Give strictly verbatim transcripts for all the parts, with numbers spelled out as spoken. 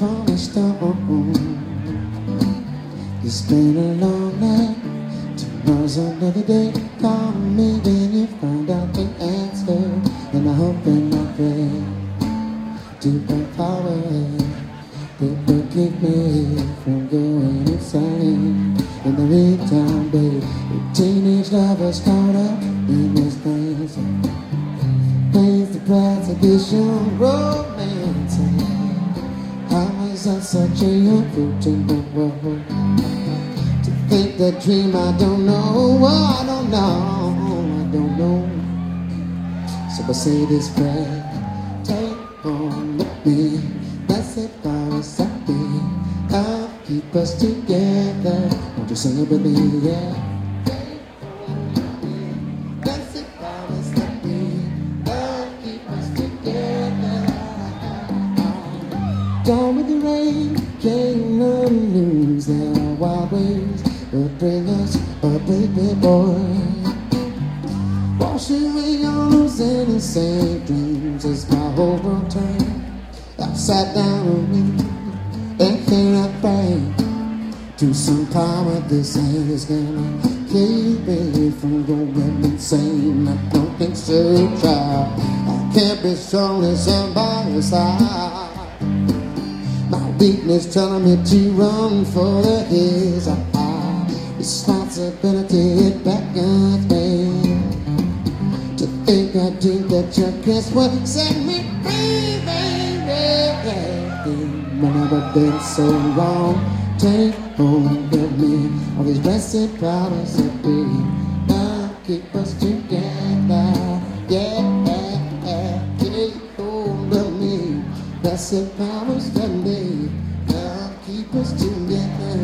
from the storm. It's been a long night. Tomorrow's another day. Call me when you find out the answer. And I hope and I pray to the power that will keep me from going insane. In the meantime, babe, the teenage lovers caught up in this dance. Pays the price of this young romance. I was on such a young fruit in the world. To think that dream I don't know, oh, I don't know, I don't know. So I say this prayer, take on with me. Blessed powers that be, I'll keep us together. Won't you sing it with me, yeah? Blessed powers that be, I'll keep us together. Down with the rain, can't none lose their wild ways, but bring us a baby boy. Wash away all those innocent dreams as my whole world turned upside down on me. And then I pray to some power this is gonna keep me from going insane. I don't think so, child. I can't be strong as somebody's side. My weakness telling me to run for the hills. Responsibility it beckons me to think I do that your kiss would set me free, baby. I've never been so wrong. Take hold of me. All these blessed powers that be, now keep us together. Yeah, take hold of me. Blessed powers that be, now keep us together.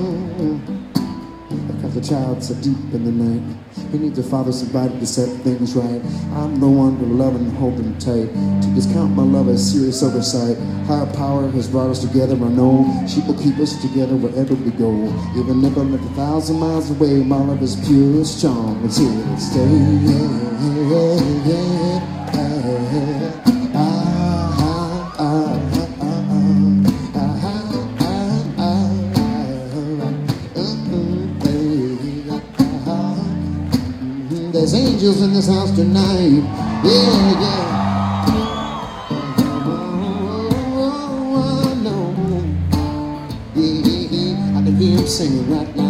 The child so deep in the night, he needs a father, somebody to set things right. I'm the one to love and hold him tight, to discount my love as serious oversight. Higher power has brought us together, I know she will keep us together wherever we go. Even if I'm a thousand miles away, my love is pure and strong. It's here to stay. Yeah, yeah, yeah. There's angels in this house tonight. Yeah, yeah. Oh, no. Yeah, yeah, yeah. I can hear him singing right now.